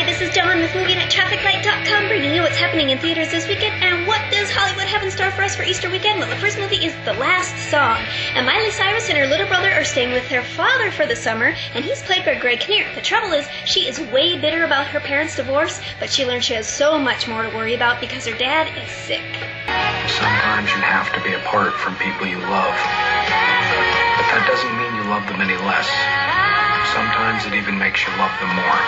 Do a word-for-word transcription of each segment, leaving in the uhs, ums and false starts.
this is Dawn with Movie Night Traffic Light dot com, bringing you what's happening in theaters this weekend and what does Hollywood have in store for us for Easter weekend. Well, the first movie is The Last Song, and Miley Cyrus and her little brother are staying with their father for the summer, and he's played by Greg Kinnear. The trouble is, she is way bitter about her parents' divorce, but she learns she has so much more to worry about because her dad is sick. Sometimes you have to be apart from people you love, but that doesn't mean you love them any less. Sometimes it even makes you love them more.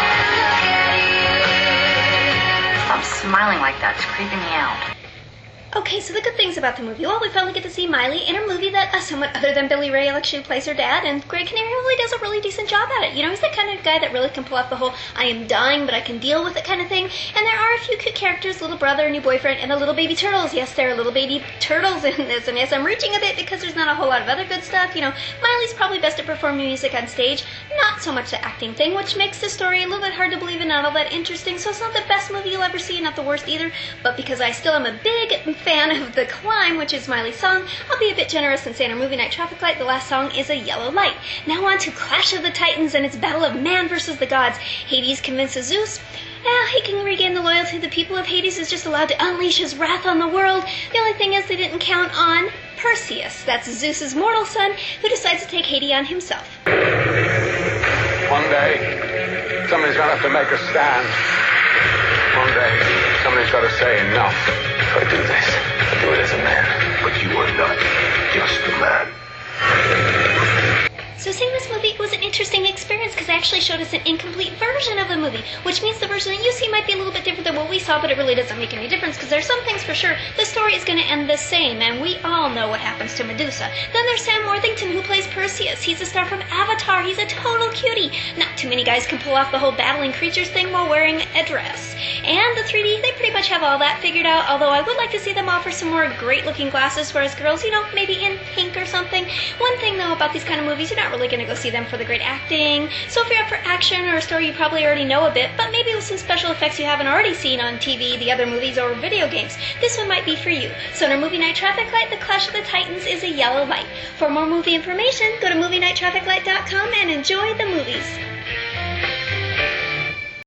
Stop smiling like that. It's creeping me out. Okay, so the good things about the movie. Well, we finally get to see Miley in a movie that, uh, somewhat other than Billy Ray, actually plays her dad, and Greg Kinnear really does a really decent job at it. You know, he's the kind of guy that really can pull off the whole I am dying, but I can deal with it kind of thing. And there are a few cute characters, little brother, new boyfriend, and a little baby turtles. Yes, there are little baby turtles in this, and yes, I'm reaching a bit because there's not a whole lot of other good stuff. You know, Miley's probably best at performing music on stage, not so much the acting thing, which makes the story a little bit hard to believe and not all that interesting. So it's not the best movie you'll ever see, not the worst either, but because I still am a big fan of the Climb, which is Miley's song, I'll be a bit generous and say in our Movie Night Traffic Light, the last song is a yellow light. Now on to Clash of the Titans and its battle of man versus the gods. Hades convinces Zeus yeah, he can regain the loyalty of the people if Hades is just allowed to unleash his wrath on the world. The only thing is they didn't count on Perseus. That's Zeus's mortal son, who decides to take Hades on himself. One day, somebody's gonna have to make a stand. One day, somebody's got to say enough. If I do this, I do it as a man. But you are not just a man. So seeing this movie was an interesting experience because it actually showed us an incomplete version of the movie, which means the version that you see might be a little bit different than what we saw, but it really doesn't make any difference because there's some things for sure. The story is going to end the same, and we all know what happens to Medusa. Then there's Sam Worthington, who plays Perseus. He's a star from Avatar. He's a total cutie. Not too many guys can pull off the whole battling creatures thing while wearing a dress. And the three D, they pretty much have all that figured out, although I would like to see them offer some more great-looking glasses for us girls, you know, maybe in pink or something. One thing, though, about these kind of movies, you're not really going to go see them for the great acting. So if you're up for action or a story you probably already know a bit, but maybe with some special effects you haven't already seen on T V, the other movies, or video games, this one might be for you. So in our Movie Night Traffic Light, The Clash of the Titans is a yellow light. For more movie information, go to Movie Night Traffic Light dot com and enjoy the movies.